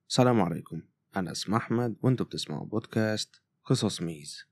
السلام عليكم. أنا اسمي أحمد وأنتوا بتسمعوا بودكاست قصص ميز.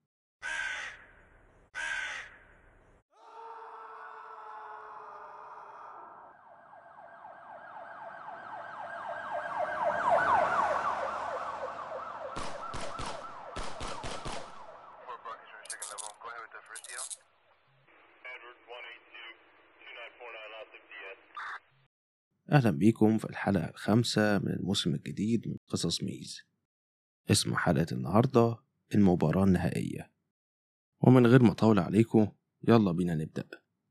أهلا بيكم في الحلقة الخامسة من الموسم الجديد من قصص ميز. اسم حلقة النهاردة المباراة النهائية. ومن غير ما أطول عليكم يلا بينا نبدأ.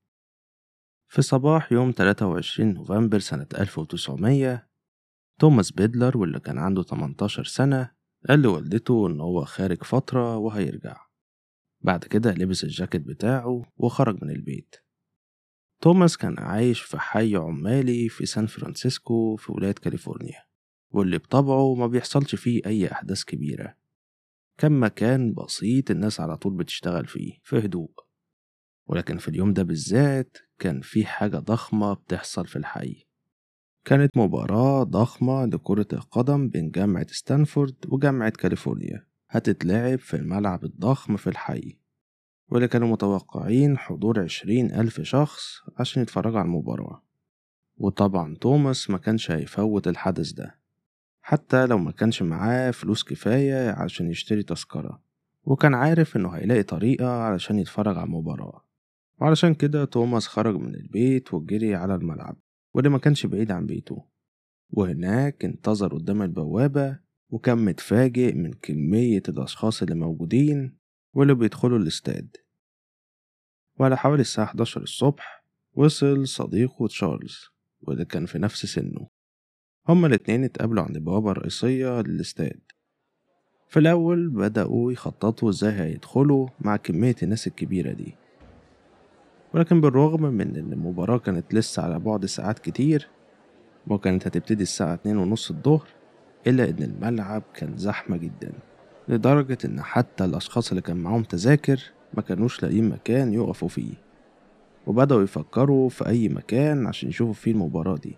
في صباح يوم 23 نوفمبر سنة 1900 توماس بيدلر واللي كان عنده 18 سنة قال لوالدته إن هو خارج فترة وهيرجع. بعد كده لبس الجاكيت بتاعه وخرج من البيت. توماس كان عايش في حي عمالي في سان فرانسيسكو في ولاية كاليفورنيا، واللي بطبعه ما بيحصلش فيه أي أحداث كبيرة. كان مكان بسيط الناس على طول بتشتغل فيه في هدوء. ولكن في اليوم ده بالذات كان في حاجة ضخمة بتحصل في الحي. كانت مباراة ضخمة لكرة القدم بين جامعة ستانفورد وجامعة كاليفورنيا هتتلعب في الملعب الضخم في الحي، واللي كانوا متوقعين حضور 20,000 شخص عشان يتفرجوا على المباراة. وطبعا توماس ما كانش هيفوت الحدث ده حتى لو ما كانش معاه فلوس كفاية عشان يشتري تذكرة، وكان عارف انه هيلاقي طريقة علشان يتفرج على المباراة. وعلشان كده توماس خرج من البيت وجري على الملعب، واللي ما كانش بعيد عن بيته. وهناك انتظر قدام البوابة، وكان متفاجئ من كمية الأشخاص اللي موجودين واللي بيدخلوا الاستاد. وعلى حوالي الساعة 11 الصبح وصل صديقه تشارلز واللي كان في نفس سنه. هما الاتنين اتقابلوا عند البوابة الرئيسية للاستاد. في الأول بدأوا يخططوا ازاي هيدخلوا مع كمية الناس الكبيرة دي، ولكن بالرغم من ان المباراة كانت لسه على بعد ساعات كتير وكانت هتبتدي الساعة 2:30 الظهر، إلا ان الملعب كان زحمة جدا، لدرجة ان حتى الأشخاص اللي كان معاهم تذاكر ما كانوش لاقيين مكان يقفوا فيه. وبدأوا يفكروا في أي مكان عشان يشوفوا فيه المباراة دي.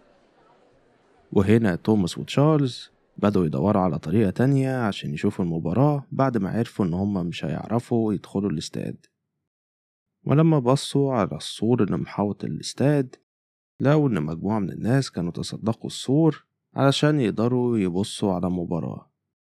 وهنا توماس وتشارلز بدأوا يدوروا على طريقة تانية عشان يشوفوا المباراة بعد ما عرفوا إن هما مش هيعرفوا يدخلوا الاستاد. ولما بصوا على السور اللي محاوط الاستاد لقوا إن مجموعة من الناس كانوا تصدقوا السور علشان يقدروا يبصوا على المباراة.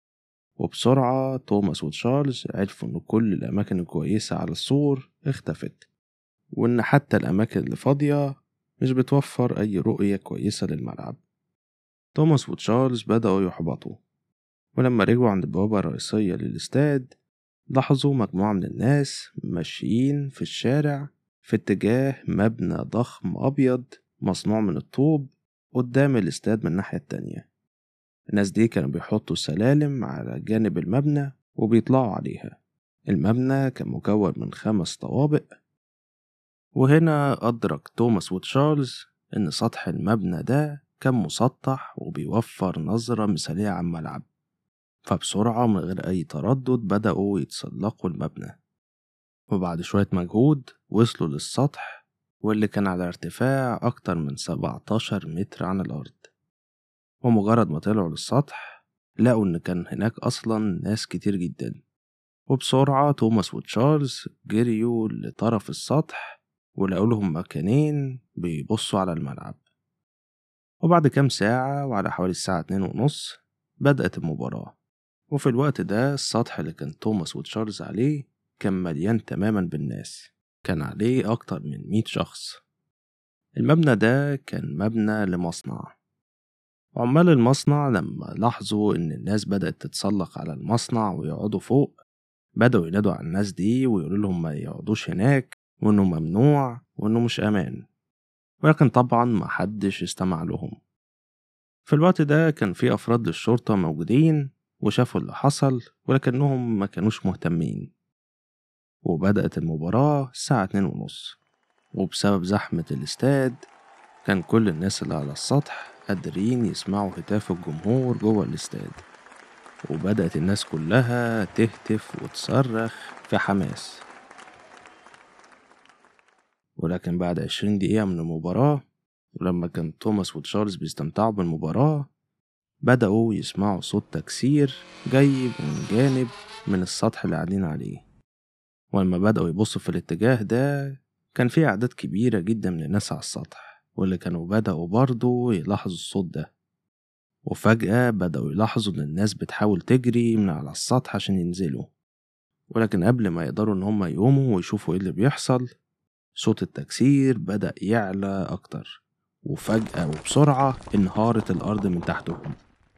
وبسرعة توماس وتشارلز عرفوا إن كل الأماكن الكويسة على السور اختفت، وإن حتى الأماكن اللي فاضية مش بتوفر أي رؤية كويسة للملعب. توماس وتشارلز بدأوا يحبطوا، ولما رجعوا عند البوابة الرئيسية للاستاد لاحظوا مجموعة من الناس ماشيين في الشارع في اتجاه مبنى ضخم أبيض مصنوع من الطوب قدام الاستاد من الناحية التانية. الناس دي كانوا بيحطوا سلالم على جانب المبنى وبيطلعوا عليها. المبنى كان مكون من 5 طوابق. وهنا أدرك توماس وتشارلز إن سطح المبنى ده كان مسطح وبيوفر نظرة مثالية على الملعب. فبسرعة من غير أي تردد بدأوا يتسلقوا المبنى، وبعد شوية مجهود وصلوا للسطح، واللي كان على ارتفاع أكتر من 17 متر عن الأرض. ومجرد ما طلعوا للسطح لقوا إن كان هناك أصلا ناس كتير جدا. وبسرعة توماس وتشارلز جريوا لطرف السطح ولقوا لهم مكانين بيبصوا على الملعب. وبعد كام ساعة وعلى حوالي الساعة 2:30 بدأت المباراة. وفي الوقت ده السطح اللي كان توماس وتشارلز عليه كان مليان تماما بالناس، كان عليه أكتر من 100 شخص. المبنى ده كان مبنى لمصنع. عمال المصنع لما لاحظوا إن الناس بدأت تتسلق على المصنع ويقعدوا فوق بدأوا ينادوا على الناس دي ويقولوا لهم ما يقعدوش هناك وإنه ممنوع وإنه مش أمان، ولكن طبعا ما حدش استمع لهم. في الوقت ده كان في أفراد للشرطة موجودين وشافوا اللي حصل، ولكنهم ما كانوش مهتمين. وبدأت المباراة الساعة 2:30، وبسبب زحمة الاستاد كان كل الناس اللي على السطح قادرين يسمعوا هتاف الجمهور جوه الاستاد. وبدأت الناس كلها تهتف وتصرخ في حماس. ولكن بعد 20 دقيقة من المباراة، ولما كان توماس وتشارلز بيستمتعوا بالمباراة، بدأوا يسمعوا صوت تكسير جاي من جانب من السطح اللي قاعدين عليه. ولما بدأوا يبصوا في الاتجاه ده كان في أعداد كبيرة جدا من الناس على السطح، واللي كانوا بدأوا برضو يلاحظوا الصوت ده. وفجأة بدأوا يلاحظوا إن الناس بتحاول تجري من على السطح عشان ينزلوا، ولكن قبل ما يقدروا إن هم يقوموا ويشوفوا إيه اللي بيحصل، صوت التكسير بدأ يعلى أكتر، وفجأة وبسرعة انهارت الأرض من تحتهم،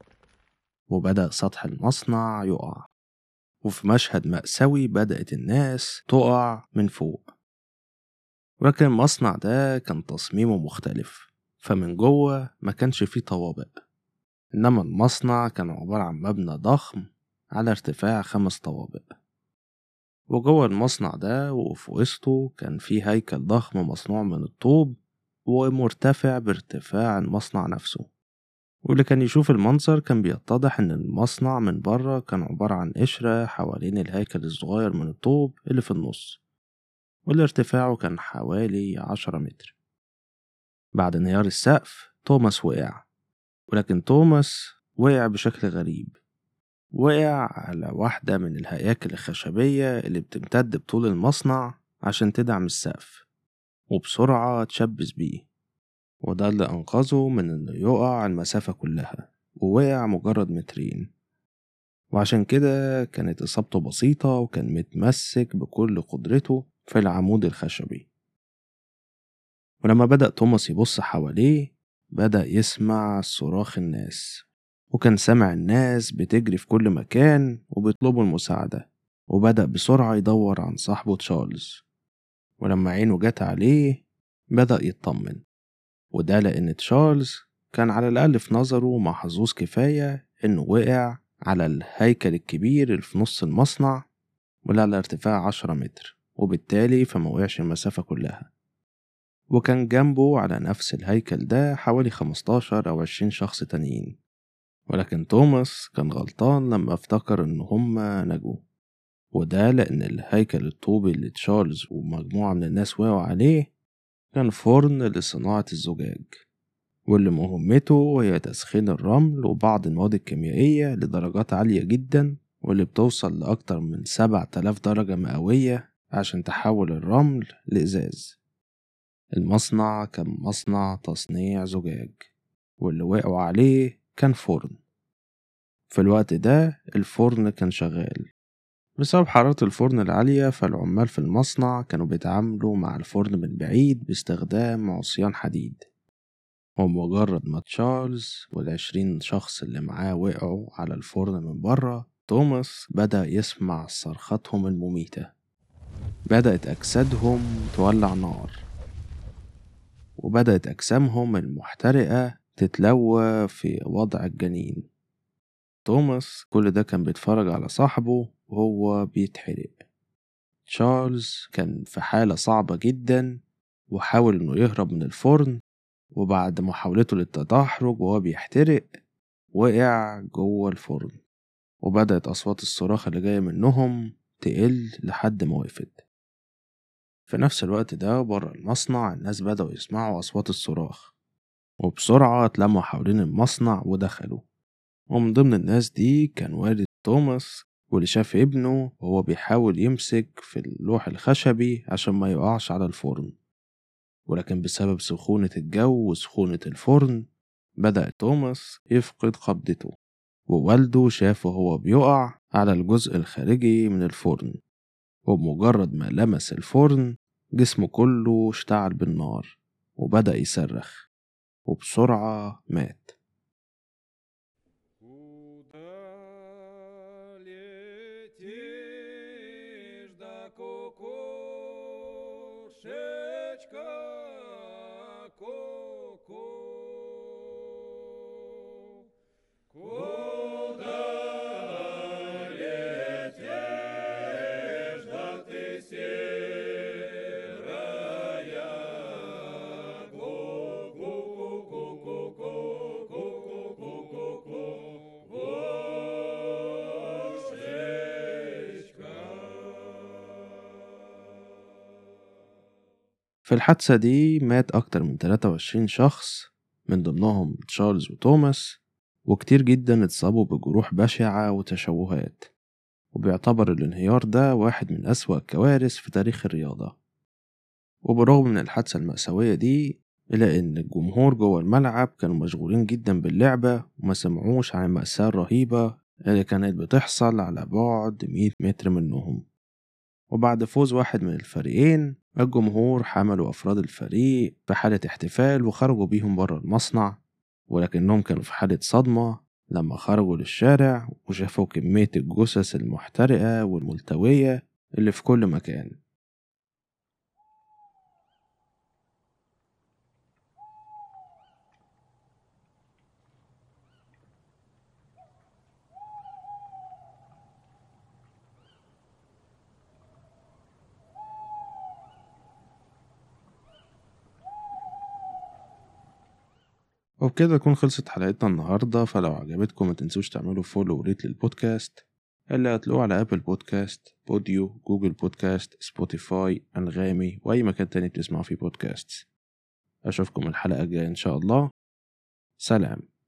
وبدأ سطح المصنع يقع. وفي مشهد مأساوي بدأت الناس تقع من فوق. ولكن المصنع ده كان تصميمه مختلف، فمن جوه ما كانش فيه طوابق، إنما المصنع كان عبارة عن مبنى ضخم على ارتفاع 5 طوابق. وجوه المصنع ده وفي وسطه كان فيه هيكل ضخم مصنوع من الطوب ومرتفع بارتفاع المصنع نفسه. واللي كان يشوف المنظر كان بيتضح إن المصنع من بره كان عبارة عن قشرة حوالين الهيكل الصغير من الطوب اللي في النص، واللي ارتفاعه كان حوالي 10 متر. بعد انهيار السقف توماس وقع، ولكن توماس وقع بشكل غريب. وقع على واحدة من الهياكل الخشبية اللي بتمتد بطول المصنع عشان تدعم السقف، وبسرعة اتشبث بيه، وده اللي أنقذه من إنه يقع المسافة كلها، ووقع مجرد مترين. وعشان كده كانت إصابته بسيطة، وكان متمسك بكل قدرته في العمود الخشبي. ولما بدأ توماس يبص حواليه بدأ يسمع صراخ الناس، وكان سامع الناس بتجري في كل مكان وبيطلبوا المساعدة. وبدأ بسرعة يدور عن صاحبه تشارلز، ولما عينه جت عليه بدأ يطمن، وده لأن تشارلز كان على الأقل في نظره محظوظ كفاية إنه وقع على الهيكل الكبير اللي في نص المصنع واللي على ارتفاع 10 متر، وبالتالي فما وقعش المسافة كلها. وكان جنبه على نفس الهيكل ده حوالي 15 أو 20 شخص تانيين، ولكن توماس كان غلطان لما افتكر إن هما نجوا، وده لأن الهيكل الطوبي اللي تشارلز ومجموعة من الناس وقعوا عليه كان فرن لصناعة الزجاج، واللي مهمته هي تسخين الرمل وبعض المواد الكيميائية لدرجات عالية جدا، واللي بتوصل لأكتر من 7000 درجة مئوية عشان تحول الرمل لإزاز. المصنع كان مصنع تصنيع زجاج، واللي وقعوا عليه كان فرن. في الوقت ده الفرن كان شغال. بسبب حرارة الفرن العالية فالعمال في المصنع كانوا بيتعاملوا مع الفرن من بعيد باستخدام عصيان حديد. ومجرد ما تشارلز وال20 شخص اللي معاه وقعوا على الفرن من بره، توماس بدأ يسمع صرخاتهم المميتة. بدأت أجسادهم تولع نار، وبدأت أجسامهم المحترقة تتلوى في وضع الجنين. توماس كل ده كان بيتفرج على صاحبه وهو بيتحرق. تشارلز كان في حالة صعبة جدا وحاول إنه يهرب من الفرن، وبعد محاولته للتدحرج وهو بيحترق وقع جوه الفرن، وبدأت أصوات الصراخ اللي جاية منهم تقل لحد ما وقفت. في نفس الوقت ده بره المصنع الناس بدأوا يسمعوا أصوات الصراخ، وبسرعة اتلموا حوالين المصنع ودخلوا. ومن ضمن الناس دي كان والد توماس، واللي شاف ابنه وهو بيحاول يمسك في اللوح الخشبي عشان ما يقعش على الفرن، ولكن بسبب سخونة الجو وسخونة الفرن بدأ توماس يفقد قبضته. ووالده شافه هو بيقع على الجزء الخارجي من الفرن، وبمجرد ما لمس الفرن جسمه كله اشتعل بالنار وبدأ يصرخ، وبسرعة مات. في الحادثة دي مات أكتر من 23 شخص، من ضمنهم تشارلز وتوماس، وكتير جدا اتصابوا بجروح بشعة وتشوهات، وبيعتبر الانهيار ده واحد من أسوأ الكوارث في تاريخ الرياضة. وبرغم من الحادثة المأساوية دي، إلا إن الجمهور جوه الملعب كانوا مشغولين جدا باللعبة وما سمعوش عن المأساة الرهيبة اللي كانت بتحصل على بعد 100 متر منهم. وبعد فوز واحد من الفريقين، الجمهور حملوا أفراد الفريق في حالة احتفال وخرجوا بيهم برا المصنع، ولكنهم كانوا في حالة صدمة لما خرجوا للشارع وشافوا كمية الجثث المحترقة والملتوية اللي في كل مكان. وبكده تكون خلصت حلقتنا النهاردة. فلو عجبتكم متنسوش تعملوا فولو وريت للبودكاست اللي هتلاقوه على أبل بودكاست، بوديو، جوجل بودكاست، سبوتيفاي، أنغامي، وأي مكان تاني بتسمعوا فيه بودكاست. أشوفكم الحلقة الجاية إن شاء الله. سلام.